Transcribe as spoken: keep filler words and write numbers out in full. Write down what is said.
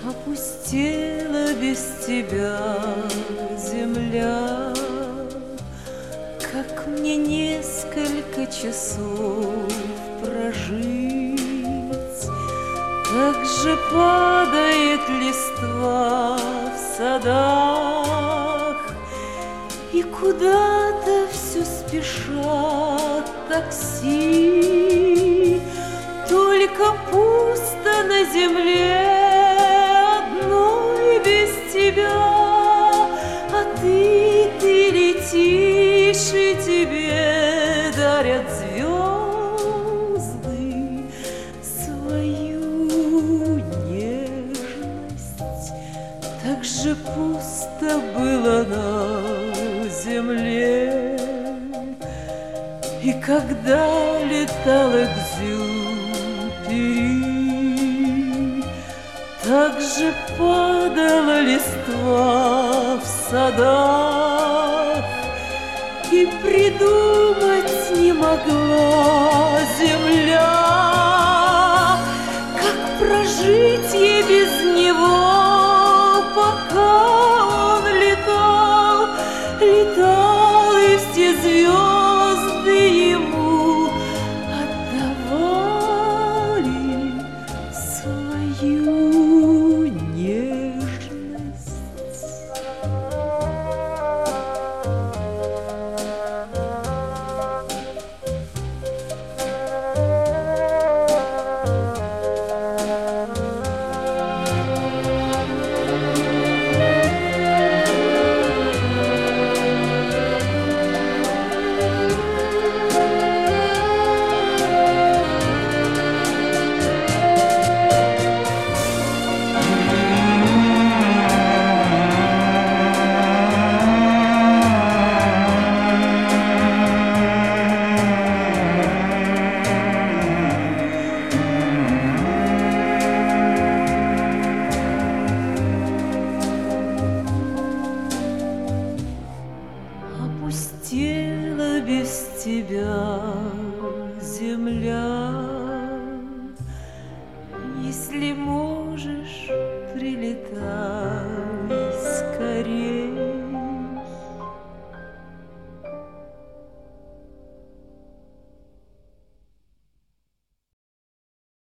Опустела без тебя земля, как мне несколько часов прожить. Так же падает листва в садах, и куда-то все спешат такси. Только пусто на земле одной без тебя, а ты, ты летишь, и тебе дарят звезды свою нежность. Так же пусто было на земле, и когда летал Экзюпери, так же падала листва в садах, и придумать не могла земля, как прожить ей без него, пока он летал, летал, и все звезды ему отдавали свою нежность. Опустела без тебя земля, если